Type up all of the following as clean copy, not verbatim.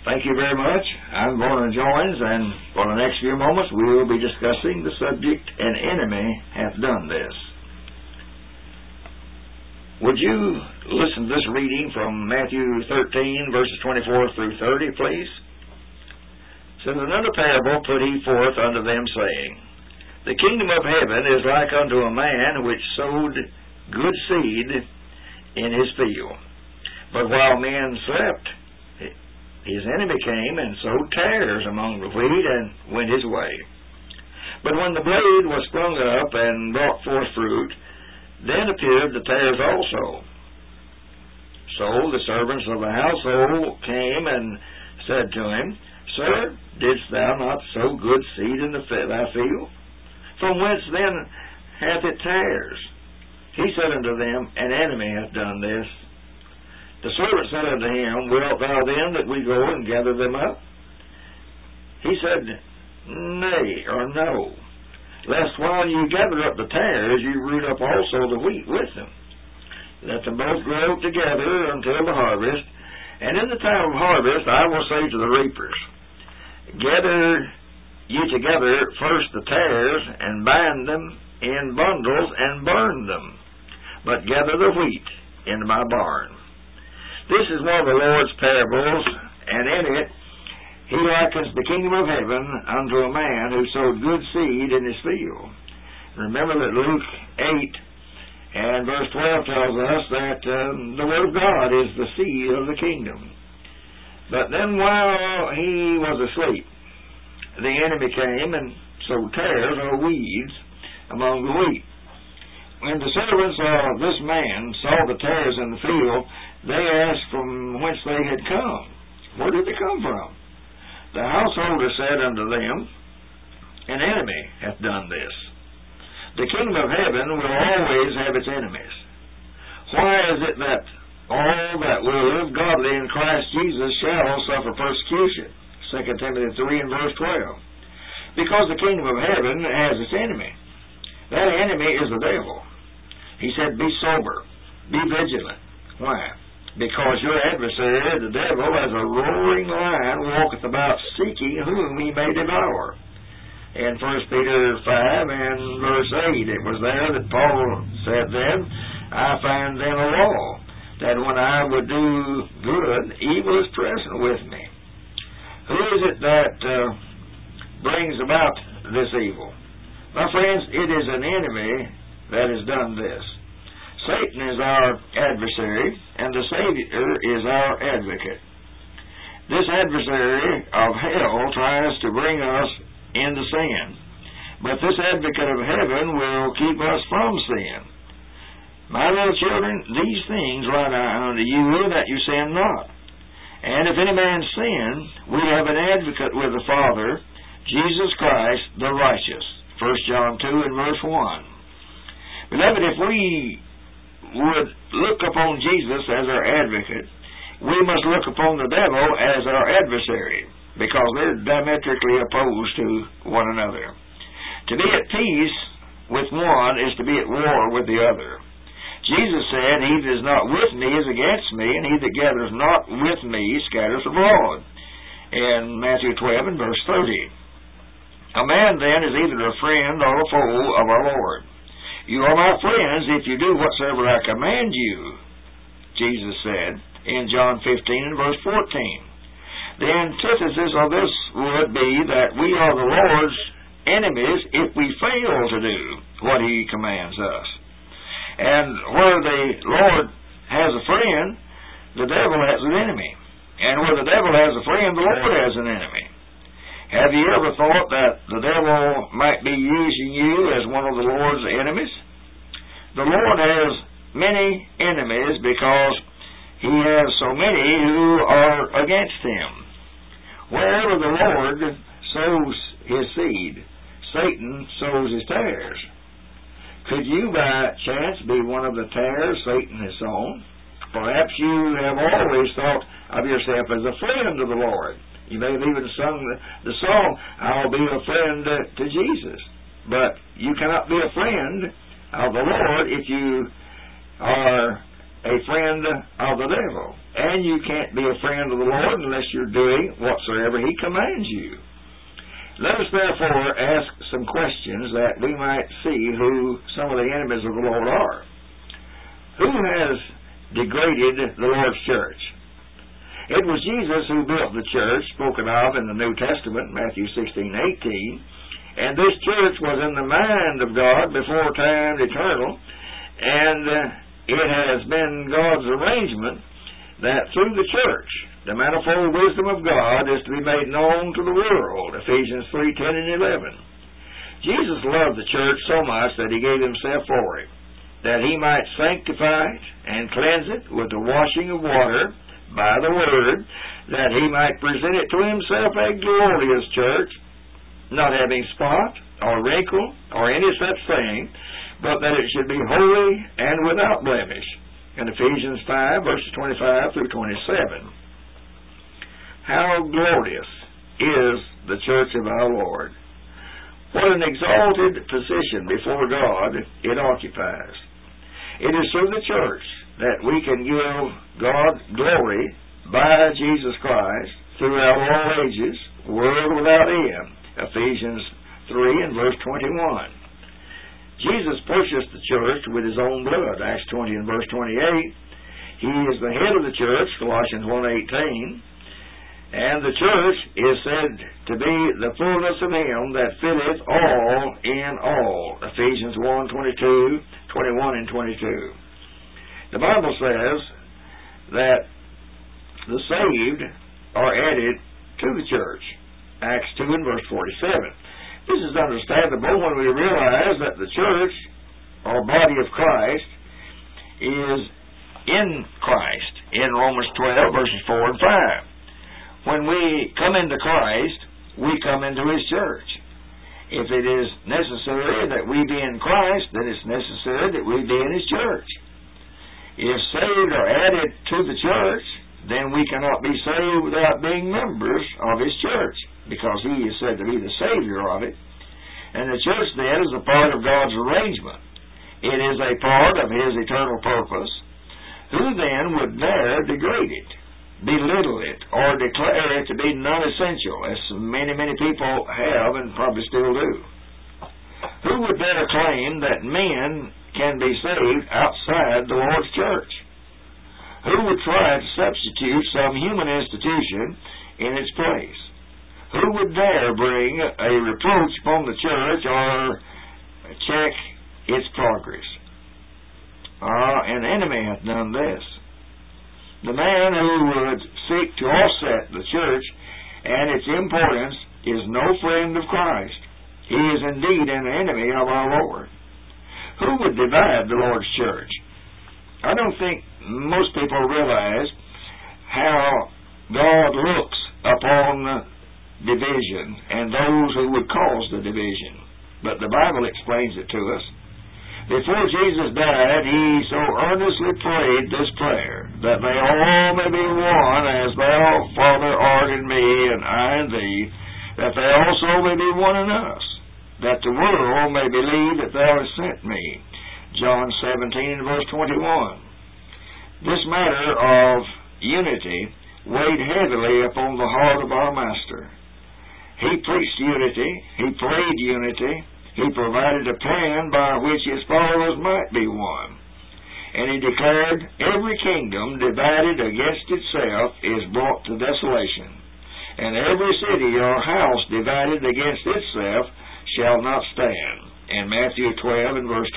Thank you very much. I'm Warner Joins, and for the next few moments we will be discussing the subject, An Enemy Hath Done This. Would you listen to this reading from Matthew 13, verses 24 through 30, please? It says, Another parable put he forth unto them, saying, The kingdom of heaven is like unto a man which sowed good seed in his field. But while men slept, his enemy came and sowed tares among the wheat and went his way. But when the blade was sprung up and brought forth fruit, then appeared the tares also. So the servants of the household came and said to him, Sir, didst thou not sow good seed in thy field? From whence then hath it tares? He said unto them, An enemy hath done this. The servant said unto him, Wilt thou then that we go and gather them up? He said, Nay, or no, lest while you gather up the tares, you root up also the wheat with them. Let them both grow together until the harvest. And in the time of harvest I will say to the reapers, Gather ye together first the tares, and bind them in bundles, and burn them, but gather the wheat into my barn. This is one of the Lord's parables, and in it he likens the kingdom of heaven unto a man who sowed good seed in his field. Remember that Luke 8 and verse 12 tells us that the Word of God is the seed of the kingdom. But then while he was asleep, the enemy came and sowed tares or weeds among the wheat. When the servants of this man saw the tares in the field, they asked from whence they had come. Where did they come from? The householder said unto them, An enemy hath done this. The kingdom of heaven will always have its enemies. Why is it that all that will live godly in Christ Jesus shall suffer persecution? 2 Timothy 3 and verse 12. Because the kingdom of heaven has its enemy. That enemy is the devil. He said, Be sober, be vigilant. Why? Because your adversary, the devil, as a roaring lion, walketh about seeking whom he may devour. In 1 Peter 5 and verse 8, it was there that Paul said then, I find then a law, that when I would do good, evil is present with me. Who is it that brings about this evil? My friends, it is an enemy that has done this. Satan is our adversary, and the Savior is our advocate. This adversary of hell tries to bring us into sin, but this advocate of heaven will keep us from sin. My little children, these things write I unto you, that you sin not. And if any man sin, we have an advocate with the Father, Jesus Christ the righteous. 1 John 2 and verse 1. Beloved, if we would look upon Jesus as our advocate, we must look upon the devil as our adversary, because they're diametrically opposed to one another. To be at peace with one is to be at war with the other. Jesus said, He that is not with me is against me, and he that gathereth not with me scatters abroad. In Matthew 12 and verse 30. A man then is either a friend or a foe of our Lord. You are my friends if you do whatsoever I command you, Jesus said in John 15 and verse 14. The antithesis of this would be that we are the Lord's enemies if we fail to do what He commands us. And where the Lord has a friend, the devil has an enemy. And where the devil has a friend, the Lord has an enemy. Have you ever thought that the devil might be using you as one of the Lord's enemies? The Lord has many enemies because He has so many who are against Him. Wherever the Lord sows His seed, Satan sows his tares. Could you by chance be one of the tares Satan has sown? Perhaps you have always thought of yourself as a friend of the Lord. You may have even sung the song, I'll be a friend to Jesus. But you cannot be a friend of the Lord if you are a friend of the devil. And you can't be a friend of the Lord unless you're doing whatsoever He commands you. Let us therefore ask some questions that we might see who some of the enemies of the Lord are. Who has degraded the Lord's church? It was Jesus who built the church spoken of in the New Testament, Matthew 16:18, and this church was in the mind of God before time eternal, and it has been God's arrangement that through the church, the manifold wisdom of God is to be made known to the world, Ephesians 3:10 and 11. Jesus loved the church so much that He gave Himself for it, that He might sanctify it and cleanse it with the washing of water by the Word, that He might present it to Himself a glorious church, not having spot or wrinkle or any such thing, but that it should be holy and without blemish. In Ephesians 5, verses 25 through 27. How glorious is the church of our Lord. What an exalted position before God it occupies. It is through the church that we can give God glory by Jesus Christ throughout all ages, world without end. Ephesians 3 and verse 21. Jesus purchased the church with His own blood, Acts 20 and verse 28. He is the head of the church, Colossians 1:18. And the church is said to be the fullness of Him that filleth all in all, Ephesians 1:22, 21 and 22. The Bible says that the saved are added to the church, Acts 2 and verse 47. This is understandable when we realize that the church, or body of Christ, is in Christ, in Romans 12, verses 4 and 5. When we come into Christ, we come into His church. If it is necessary that we be in Christ, then it's necessary that we be in His church. If saved are added to the church, then we cannot be saved without being members of His church, because He is said to be the Savior of it. And the church then is a part of God's arrangement. It is a part of His eternal purpose. Who then would dare degrade it, belittle it, or declare it to be non-essential, as many people have and probably still do? Who would dare claim that men can be saved outside the Lord's church? Who would try to substitute some human institution in its place? Who would dare bring a reproach upon the church or check its progress? An enemy hath done this. The man who would seek to offset the church and its importance is no friend of Christ. He is indeed an enemy of our Lord. Who would divide the Lord's church? I don't think most people realize how God looks upon division and those who would cause the division. But the Bible explains it to us. Before Jesus died, He so earnestly prayed this prayer, that they all may be one, as Thou, Father, art in me, and I in Thee, that they also may be one in us, that the world may believe that Thou hast sent me. John 17 and verse 21. This matter of unity weighed heavily upon the heart of our Master. He preached unity, He prayed unity, He provided a plan by which His followers might be one. And He declared, every kingdom divided against itself is brought to desolation, and every city or house divided against itself shall not stand. In Matthew 12 and verse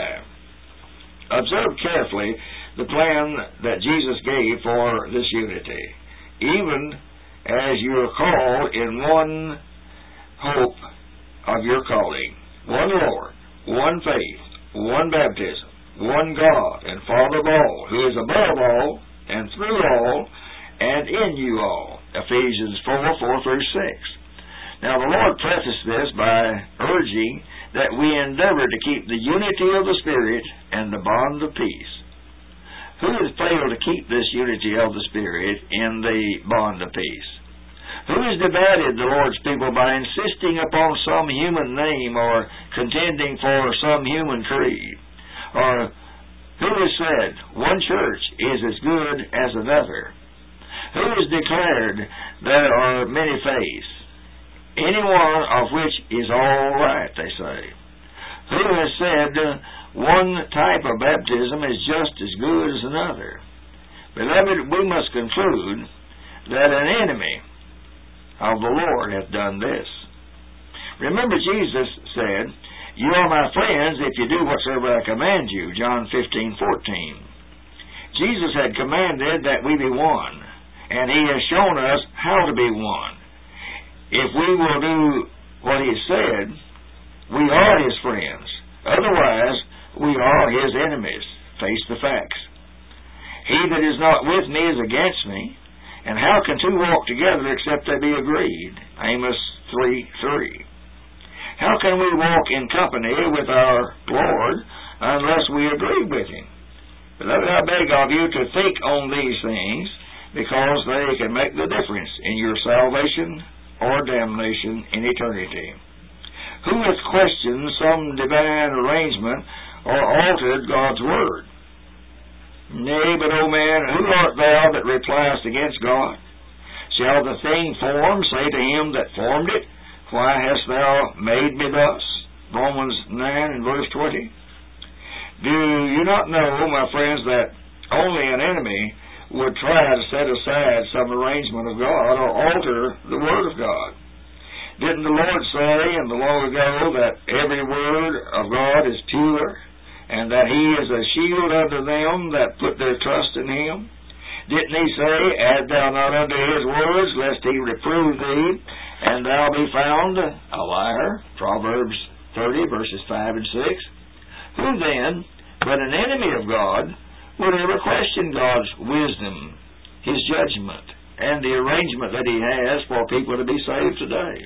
25. Observe carefully the plan that Jesus gave for this unity. Even as you are called in one hope of your calling, one Lord, one faith, one baptism, one God and Father of all, who is above all and through all and in you all. Ephesians 4 through 6. Now the Lord prefaced this by urging that we endeavor to keep the unity of the Spirit and the bond of peace. Who has failed to keep this unity of the Spirit in the bond of peace? Who has divided the Lord's people by insisting upon some human name or contending for some human creed? Or Who has said one church is as good as another? Who has declared there are many faiths, any one of which is all right, they say? Who has said one type of baptism is just as good as another? Beloved, we must conclude that an enemy of the Lord hath done this. Remember, Jesus said, "You are my friends if you do whatsoever I command you," John 15:14. Jesus had commanded that we be one, and He has shown us how to be one. If we will do what He said, we are His friends. Otherwise, we are His enemies. Face the facts. He that is not with me is against me, and how can two walk together except they be agreed? Amos 3:3. How can we walk in company with our Lord unless we agree with Him? Beloved, I beg of you to think on these things, because they can make the difference in your salvation or damnation in eternity. Who hath questioned some divine arrangement or altered God's word? Nay, but, O man, who art thou that repliest against God? Shall the thing formed say to him that formed it, Why hast thou made me thus? Romans 9 and verse 20. Do you not know, my friends, that only an enemy would try to set aside some arrangement of God or alter the Word of God? Didn't the Lord say in the long ago that every word of God is pure, and that He is a shield unto them that put their trust in Him? Didn't He say, Add thou not unto His words, lest He reprove thee, and thou be found a liar? Proverbs 30, verses 5 and 6. Who then, but an enemy of God, would ever question God's wisdom, His judgment, and the arrangement that He has for people to be saved today?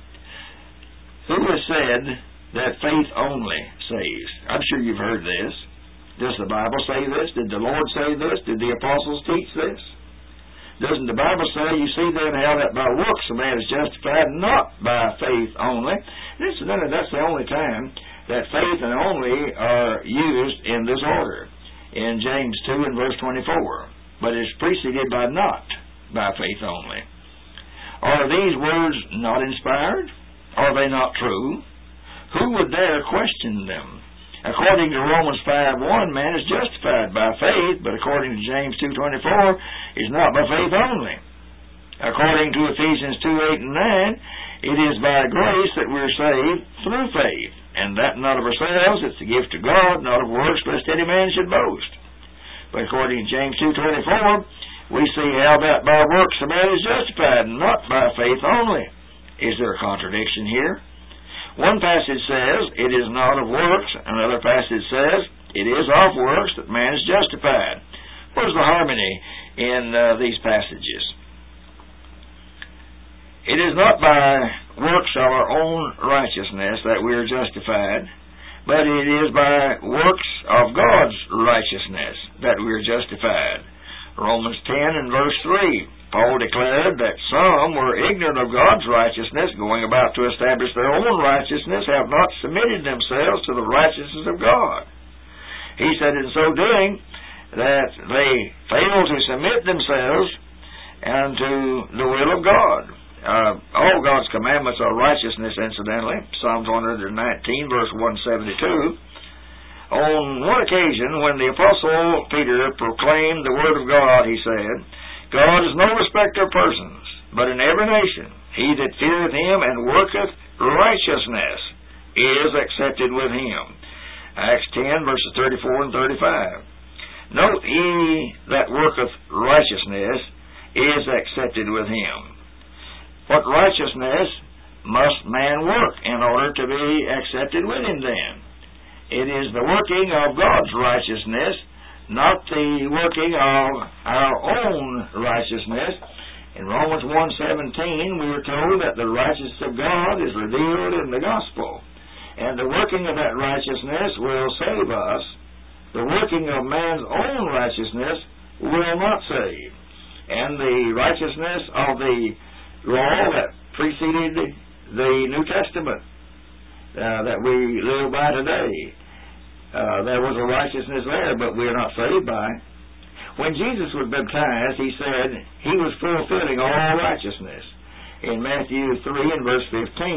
Who has said that faith only saves? I'm sure you've heard this. Does the Bible say this? Did the Lord say this? Did the apostles teach this? Doesn't the Bible say, you see then how that by works a man is justified, not by faith only? Incidentally, that's the only time that faith and only are used in this order, in James 2 and verse 24. But it's preceded by not by faith only. Are these words not inspired? Are they not true? Who would dare question them? According to Romans 5:1, man is justified by faith, but according to James 2:24, is not by faith only. According to Ephesians 2:8 and 9, it is by grace that we're saved through faith, and that not of ourselves, it's a gift of God, not of works, lest any man should boast. But according to James 2:24, we see how that by works a man is justified, not by faith only. Is there a contradiction here? One passage says, it is not of works. Another passage says, it is of works that man is justified. Where's the harmony in these passages? It is not by works of our own righteousness that we are justified, but it is by works of God's righteousness that we are justified. Romans 10 and verse 3. Paul declared that some were ignorant of God's righteousness, going about to establish their own righteousness, have not submitted themselves to the righteousness of God. He said in so doing that they fail to submit themselves unto the will of God. All God's commandments are righteousness, incidentally. Psalms 119, verse 172. On one occasion, when the Apostle Peter proclaimed the Word of God, he said, God is no respecter of persons, but in every nation he that feareth him and worketh righteousness is accepted with him. Acts 10, verses 34 and 35. Note, he that worketh righteousness is accepted with him. What righteousness must man work in order to be accepted with him then? It is the working of God's righteousness, not the working of our own righteousness. In Romans 1:17, we are told that the righteousness of God is revealed in the gospel. And the working of that righteousness will save us. The working of man's own righteousness will not save. And the righteousness of the law that preceded the New Testament that we live by today There was a righteousness there, but we are not saved by it. When Jesus was baptized, he said he was fulfilling all righteousness. In Matthew 3 and verse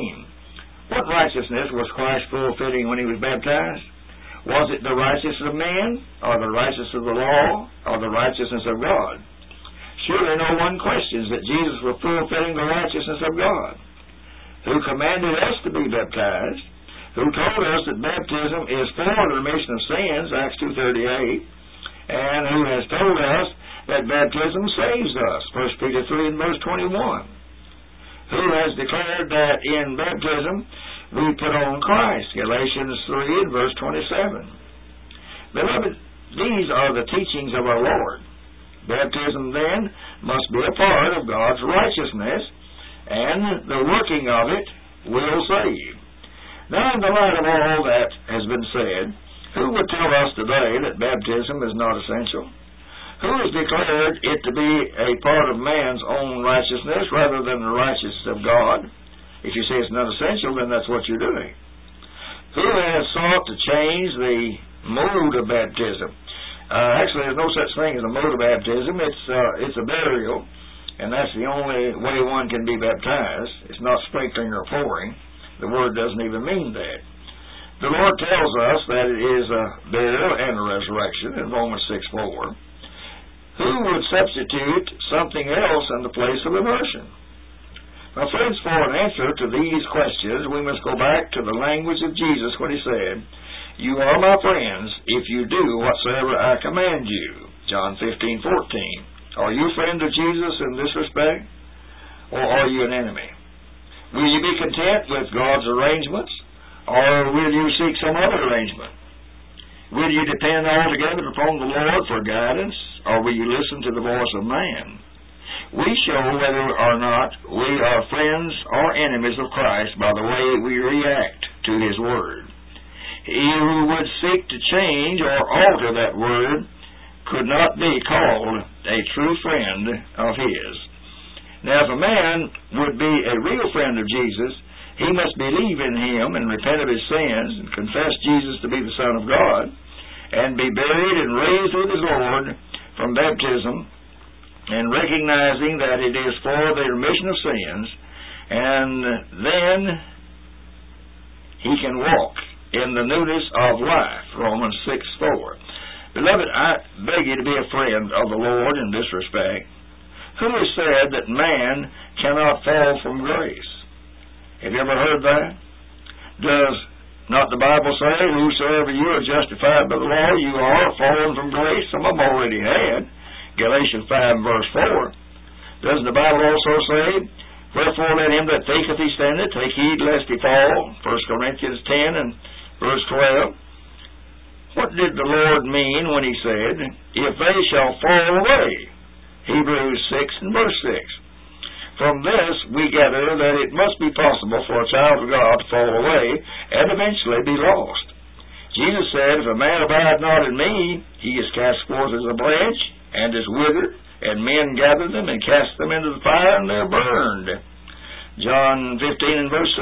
15. What righteousness was Christ fulfilling when he was baptized? Was it the righteousness of man, or the righteousness of the law, or the righteousness of God? Surely no one questions that Jesus was fulfilling the righteousness of God, who commanded us to be baptized, who told us that baptism is for the remission of sins, Acts 2:38, and who has told us that baptism saves us, 1 Peter 3 and verse 21, who has declared that in baptism we put on Christ, Galatians 3 and verse 27. Beloved, these are the teachings of our Lord. Baptism, then, must be a part of God's righteousness, and the working of it will save. Now, in the light of all that has been said, who would tell us today that baptism is not essential? Who has declared it to be a part of man's own righteousness rather than the righteousness of God? If you say it's not essential, then that's what you're doing. Who has sought to change the mode of baptism? Actually, there's no such thing as a mode of baptism. It's a burial, and that's the only way one can be baptized. It's not sprinkling or pouring. The word doesn't even mean that. The Lord tells us that it is a burial and a resurrection in Romans 6:4. Who would substitute something else in the place of immersion? Now, friends, for an answer to these questions, we must go back to the language of Jesus when he said, "You are my friends if you do whatsoever I command you." John 15:14. Are you a friend of Jesus in this respect, or are you an enemy? Will you be content with God's arrangements, or will you seek some other arrangement? Will you depend altogether upon the Lord for guidance, or will you listen to the voice of man? We show whether or not we are friends or enemies of Christ by the way we react to His Word. He who would seek to change or alter that Word could not be called a true friend of His. Now, if a man would be a real friend of Jesus, he must believe in Him and repent of his sins and confess Jesus to be the Son of God and be buried and raised with His Lord from baptism, and recognizing that it is for the remission of sins, and then he can walk in the newness of life, Romans 6:4. Beloved, I beg you to be a friend of the Lord in this respect. Who has said that man cannot fall from grace? Have you ever heard that? Does not the Bible say, whosoever you are justified by the law, you are fallen from grace? Some of them already had. Galatians 5 verse 4. Doesn't the Bible also say, wherefore let him that thinketh he standeth take heed lest he fall? 1 Corinthians 10 and verse 12. What did the Lord mean when He said, if they shall fall away? Hebrews 6 and verse 6. From this we gather that it must be possible for a child of God to fall away and eventually be lost. Jesus said, if a man abide not in me, he is cast forth as a branch and is withered, and men gather them and cast them into the fire, and they're burned. John 15 and verse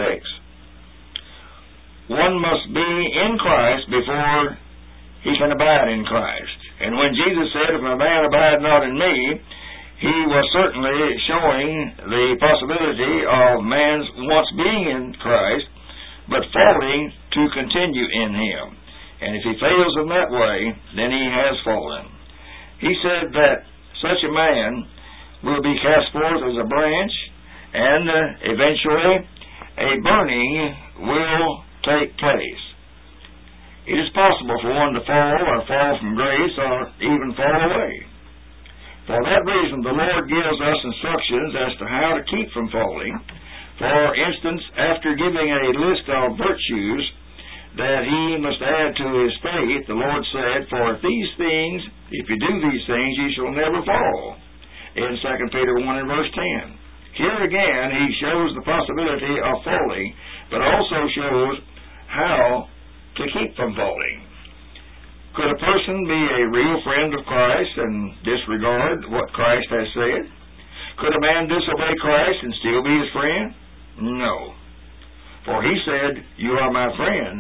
6. One must be in Christ before he can abide in Christ. And when Jesus said, if a man abide not in me, He was certainly showing the possibility of man's once being in Christ, but falling to continue in Him. And if he fails in that way, then he has fallen. He said that such a man will be cast forth as a branch, and eventually a burning will take place. It is possible for one to fall or fall from grace or even fall away. For that reason, the Lord gives us instructions as to how to keep from falling. For instance, after giving a list of virtues that he must add to his faith, the Lord said, for if you do these things, ye shall never fall. In 2 Peter 1 and verse 10. Here again, he shows the possibility of falling, but also shows how to keep from falling. Could a person be a real friend of Christ and disregard what Christ has said? Could a man disobey Christ and still be his friend? No. For he said, you are my friends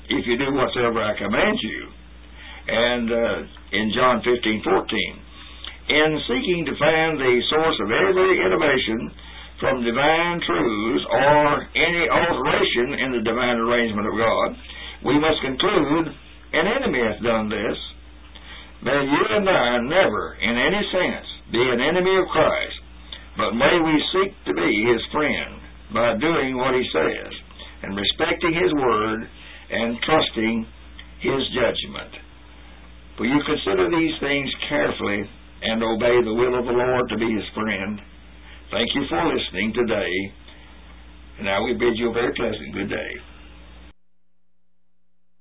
if you do whatsoever I command you. And in John 15:14, in seeking to find the source of every innovation from divine truths or any alteration in the divine arrangement of God, we must conclude an enemy hath done this. May you and I never, in any sense, be an enemy of Christ, but may we seek to be His friend by doing what He says, and respecting His word, and trusting His judgment. Will you consider these things carefully and obey the will of the Lord to be His friend? Thank you for listening today, and now we bid you a very pleasant good day.